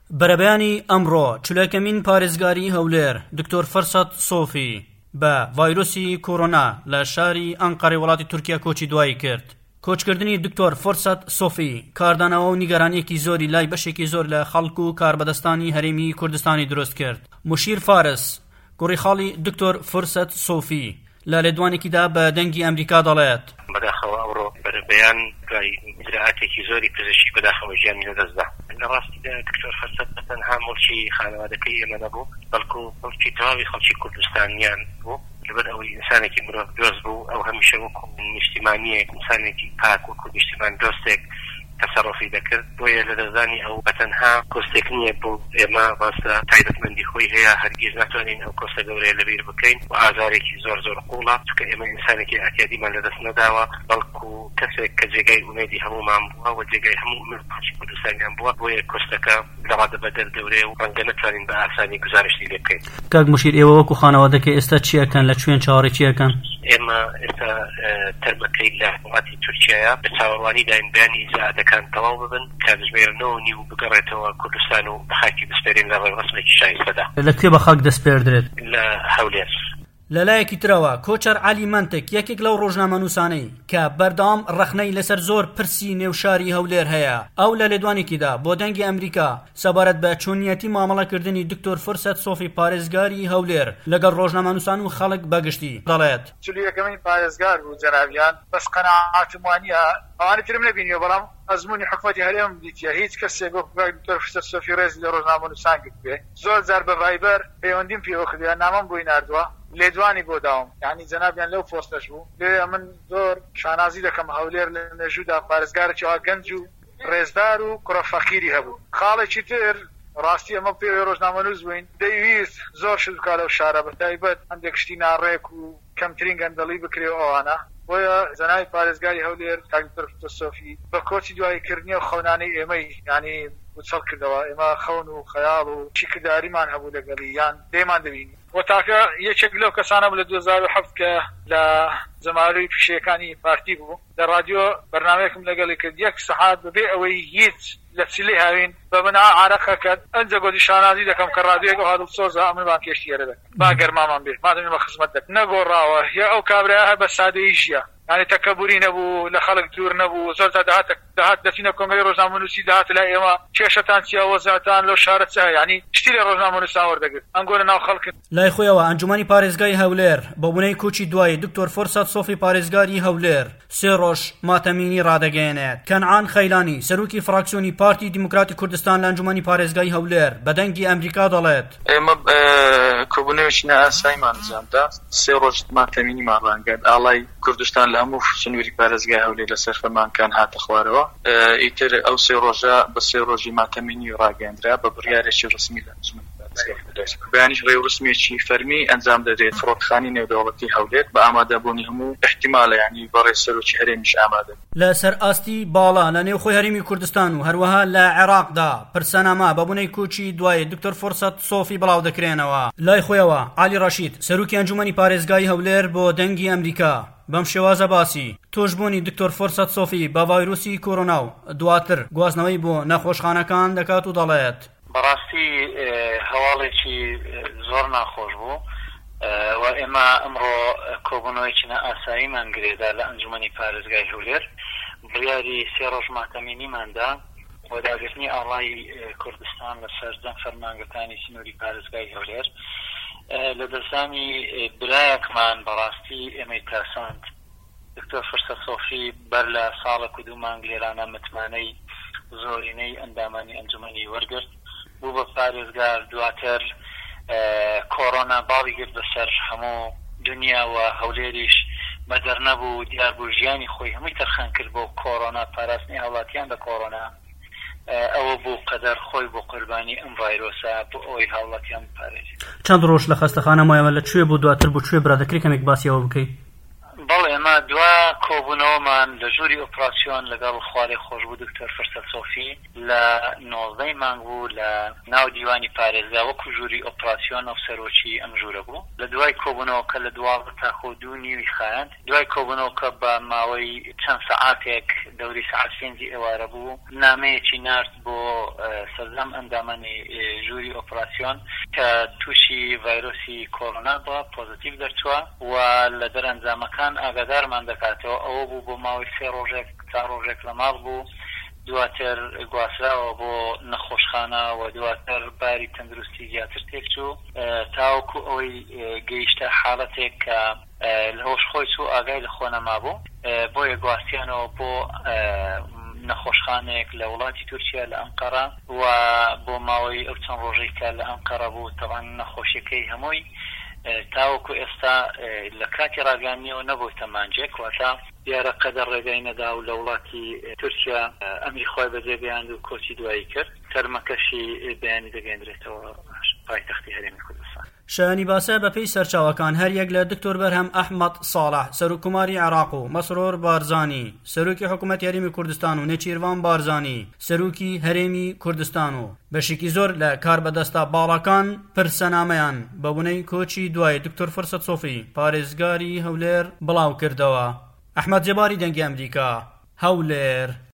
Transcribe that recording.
بەرەبەیانی ئەمڕۆ چلەکەمین پارێزگاری هەولێر دکتۆر فەرسەد سۆفی بە ڤایرۆسی کۆرۆنا لە شاری ئەنقەرەی وڵاتی تورکیا کۆچی دوایی کرد. کۆچکردنی دکتۆر فەرسەد سۆفی کاردانەوە و نیگەرانیەکی زۆری لای بەشێکی زۆر لە خەڵک و کاربەدەستانی هەرێمی کوردستانی دروست کرد. مشیر فارس کوڕی خاڵی دکتۆر فەرسەد سۆفی لە لێدوانێکیدا بە دەنگی ئەمریکا دەڵێت بەداخەوە ئەوڕۆ بەرەبەیان دوای ئجراعاتێکی زۆری پزیشکی بەداخەوە ژیانی لەدەستدا. لە ڕاستیدا دکتۆر فەرسەد تەنها مڵکی خانەوادەکەی ئێمە نەبوو، بەڵکو مڵکی تەواوی خەڵکی کوردستانیان بوو، لەبەر ئەوەی ئینسانێکی مرۆڤ دۆست بوو. ئەو هەمیشە وەکو نیشتیمانیەک ئینسانێکی پاک وەکو نیشتیمان دۆستێک تەسەڕۆفی دەکرد. بۆیە لە دەزانی ئەو بەتەنها کۆستێک نییە بۆ ئێمە ڕاستە تایبەتمەندی خۆی هەیە، هەرگیز ناتوانین ئەو کۆستە گەورەیە لەبیر بکەین و ئازارێکی زۆر قوڵە، چونکە ئێمە ئینسانێکی ئەتیادیمان لەدەست نەداوە، بەڵکو کەسێک کە جێگای ئومێدی هەمومان بووە و جێگای هەموو خەڵکی کوردستانیان بووە. بۆیە کۆستەکە لەڕادە بەدەر گەورەیە و ڕەنگە نەتوانین بە ئاسانی گزارشتی لێ بکەین. کاک مشیر، ئێوە وەکو خانەوادەکە ئێستا چیەکەن؟ لە کوێن چاوەڕێکیەکەن؟ ئێمە ئێستا تەرمەکەی لە وڵاتی تورکیایە بە چاوەڕوانی داین بەیانی ئیزاعەتەکان تەواو ببن، کاتژمێرنەوەنی و بگەڕێتەوە کوردستان و بەخاکی بەسپێرین لە ڕێی ڕەسمێکی شایستەدا. لەکوێ بە خاک دەسپێردرێت؟ لە هەولێر. لەلایەکی ترەوە کۆچەر عەلی مەنتێک یەکێک لەو ڕۆژنامەنووسانەی کە بەردەوام ڕەخنەی لەسەر زۆر پرسی نێوشاری هەولێر هەیە، ئەو لە لێدوانێکیدا بۆ دەنگی ئەمریکا سەبارەت بە چۆنیەتی مامەڵەکردنی دکتۆر فەرسەد سۆفی پارێزگاری هەولێر لەگەڵ ڕۆژنامەنووسان و خەڵک بەگشتی دەڵێت چلویەکەمین پارێزگار بوو جەنابیان، بەس قەناعاتم وانییە ئەوانە ترم نەبینیوە، بەڵام ئەزمموی حکومەتی هەرێم دیتە هیچ کەسێک دکتۆر فەرسەد سۆفی ڕێزی لە ڕۆژنامەنووسان کرد بێ. زۆر جار بە ڤایبەر پەیوەندیم پێوە کردووە، نامەم بۆی ناردووە، لێدوانی بۆ داوم، یعنی جەنابیان لەو پۆستەش بوو. لێ من زۆر شانازی دەکەم هەولێر لە مێژوودا پارێزگارێکی گەنج و ڕێزدار و کوڕە فەقیری هەبوو. خاڵێکی تر ڕاستی ئەمە پێوەی ڕۆژنامەنووس بووین، دەیویست زۆر شت بکات لەو شارە، بەتایبەت هەندێک شتی ناڕێک و کەمترین گەندەڵی بکرێ ئەوانە. بۆیە جەنابی پارێزگاری هەولێر دکتۆر فەرسەد سۆفی بە کۆچی دواییکردنی و خەونانەی ئێمەی یعنی وچەڵ کردەوە، ئێمە خەون و خەیاڵ و چیکرداریمان هەبوو لەگەڵی یان دێمان دەبینی. و تاکە یەکێک لەو کەسانە بوو لە 2007 کە لە زەماوەی پیشەکانی پارتی بوو، لە رادیۆ بەرنامەیەکم لەگەڵی کرد، یەک سەعات بەبێ ئەوەی هیچ لە چلێ هاوین بە بنا عارەقە کرد. ئەنجە گۆدی شانازی دەکەم کە رادیۆیەک هاتو سۆزە ئەمنمان کێشتیێرە دەکەم با گەرمامان بێت، مادەمی بە خزمەت دەکەم. نەگۆڕاوە یا ئەو کابرایە بە سادەیی ژیە، یعنی تەکەبوری نەبوو، لە خەڵک دوور نەبوو. زۆر داهات دەچینە کۆنگرەی ڕۆژنامەنووسی، داهات لای ئێمە کێشەتان چیە، وەزعتان لەو شارە چە، یعنی شتی لە ڕۆژنامەنووسان وەردەگرت، ئەنگۆرە ناو خەڵکن. لای خۆیەوە ئەنجومەنی پارێزگای هەولێر بە بوونەی کۆچی دوای دکتۆر فەرسەد سۆفی پارێزگاری هەولێر 3 ڕۆژ ماتەمینی ڕادەگەیەنێت. کەنعان خەیلانی سەرۆکی فراکسیۆنی پارتی دیموکراتی کوردستان لە ئەنجومەنی پارێزگای هەولێر بە دەنگی ئەمریکا دەڵێت ئێمە کۆبوونەوەکی ئاساییمان نزاندا 3 ڕۆژ ماتەمینیمان ڕانگەن ئاڵای کوردستان لە هەموو سنووری پارێزگای هەولێر لەسەر فەرمانکان هاتە خوارەوە. ئیتر ئەو 3 ڕۆژە بە 3 ڕۆژی ماتەمینی ڕاگەاندرا بە بڕیارێکی ڕسمی لە بەیانیش ڕێی ڕسمیێکی فەرمی ئەنجام دەدرێت فڕۆکخانی نێودەوڵەتی هەولێر بە ئامادەبوونی هەموو احتیمالە، یعنی بەڕێ سەرۆکی هەرێمیش ئامادە. لە سەر ئاستی باڵا لە نێوخۆی هەرێمی کوردستان و هەروەها لە عێراقدا پرسەنامە بە بوونەی کۆچی دوای دکتۆر فەرسەد سۆفی بڵاو دەکرێنەوە. لای خۆیەوە عالی ڕەشید سەرۆکی ئەنجومەنی پارێزگای هەولێر بۆ دەنگی ئەمریکا بەم شێوازە باسی تۆشبوونی دکتۆر فەرسەد سۆفی بە ڤایرۆسی کۆرۆنا و دواتر گوازنەوەی بۆ نەخۆشخانەکان دەکات و دەڵێت بەڕاستی هەواڵێکی زۆر ناخۆش بوو و ئێمە ئەمڕۆ کۆبوونەوەیکی ئاساییمان گرێدا لە ئەنجومەنی پارێزگای هەولێر. بڕیاری 3 ڕۆژ ماتەمینیماندا بۆ داگرتنی ئاڵای کوردستان لەسەر دەنگ فەرمانگرتانی سنووری پارێزگای هەولێر. لە دەستانی برایەکمان بەڕاستی ئێمەی تاساند دکتۆر فەرسەد سۆفی بەر لە ساڵێک و 2 مانگ لێرانە متمانەی زۆرینەی ئەندامانی ئەنجومەنی وەرگرت، بوو بە پارێزگار. دواتر کۆرۆنا باڵی گرت بەسەر هەموو دنیا و هەولێریش بەدەر نەبوو، دیار بوو ژیانی خۆی هەمووی تەرخان کرد بۆ کۆرۆنا، پاراستنی هاوڵاتیان بە کۆرۆنا. ئەوە بوو قەدەر خۆی بۆ قوربانی ئەم ڤایرۆسە بۆ ئەوەی هاوڵاتیان بپارێزێت. چەند ڕۆژ لە خەستەخانە مایەوە لەکوێ بوو؟ دواتر بۆ کوێ برا؟ دەکرێت کەمێک باسیەوە بکەیت؟ بەڵێ ئێمە دوا کۆبوونەوەمان لە ژووری ئۆپراسیۆن لەگەڵ خوارێ خۆشبوو دکتۆر فرسەت سۆفی لە 19 مانگ بوو لە ناو دیوانی پارێزگا وەکو ژووری ئۆپراسیۆن و سەرۆکی ئەم ژوورە بوو لە دوای کۆبوونەوەکە لە 12 تا 2:30 خایاند دوای کۆبوونەوەکە بە ماوەی چەند سەعاتێک دەوری سەعات 5 ئێوارە بوو نامەیەکی نارد بۆ سەردەم ئەندامانی ژووری ئۆپراسیۆن کە تووشی ڤایرۆسی کۆڕۆنا بووە پۆزیتیڤ دەرچووە و لە دەرەنجامەکان ئاگادارمان دەکاتەوە ئەوە بوو بۆ ماوەی 3 ڕۆژێک 4 ڕۆژێک لە ماڵ بوو دواتر گواستراوە بۆ نەخۆشخانە و دواتر باری تەندروستی زیاتر تێکچوو تاوەکو ئەوەی گەیشتە حاڵەتێک کە لە هۆش خۆی چوو ئاگای لە خۆ نەما بوو بۆیە گواستیانەوە بۆ نەخۆشخانەیەک لە وڵاتی تورکیا لە ئەنقەرە و بۆ ماوەی ئەو چەند ڕۆژەی کە لە ئەنقەرە بوو تەوان نەخۆشیەکەی هەمووی تاوەکو ئێستا لە کاتی ڕاگەاندنیەوە نەبوویتە مانجێک واتە دیارە قەدەر ڕێگای نەدا و لە وڵاتی تورکیا ئەمری خۆی بەجێ بێیاند و کۆچی دوایی کرد تەرمەکەشی بەیانی دەگەیەندرێتەوە پایتەختی هەرێمی کوردستان. شایانی باسە بەپێی سەرچاوەکان هەریەک لە دکتۆر بەرهەم ئەحمەد ساڵح سەرۆکوماری عێراق و مەسرۆر بارزانی سەرۆکی حکوومەت هەرێمی کوردستان و نێچیروان بارزانی سەرۆکی هەرێمی کوردستان و بەشێکی زۆر لە کاربەدەستە باڵەکان پرسەنامەیان بەبوونەی کۆچی دوای دکتۆر فرسەت سۆفی پارێزگاری هەولێر بڵاو کردەوە. ئەحمەد جەباری دەنگی ئەمریکا هەولێر.